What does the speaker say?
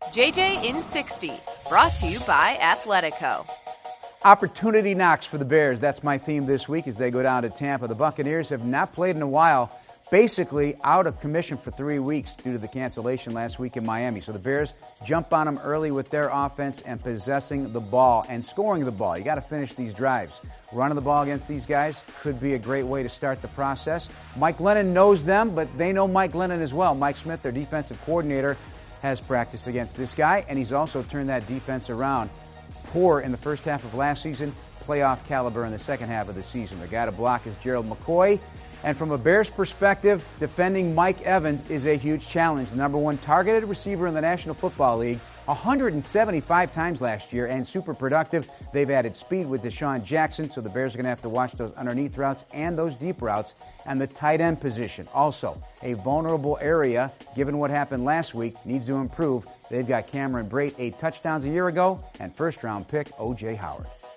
JJ in 60, brought to you by Athletico. Opportunity knocks for the Bears. That's my theme this week as they go down to Tampa. The Buccaneers have not played in a while, basically out of commission for 3 weeks due to the cancellation last week in Miami. So the Bears jump on them early with their offense and possessing the ball and scoring the ball. You got to finish these drives. Running the ball against these guys could be a great way to start the process. Mike Glennon knows them, but they know Mike Glennon as well. Mike Smith, their defensive coordinator, has practiced against this guy, and he's also turned that defense around. Poor in the first half of last season, playoff caliber in the second half of the season. The guy to block is Gerald McCoy. And from a Bears perspective, defending Mike Evans is a huge challenge. The number one targeted receiver in the National Football League, 175 times last year, and super productive. They've added speed with Deshaun Jackson, so the Bears are going to have to watch those underneath routes and those deep routes. And the tight end position, also a vulnerable area, given what happened last week, needs to improve. They've got Cameron Brate, 8 touchdowns a year ago, and first-round pick O.J. Howard.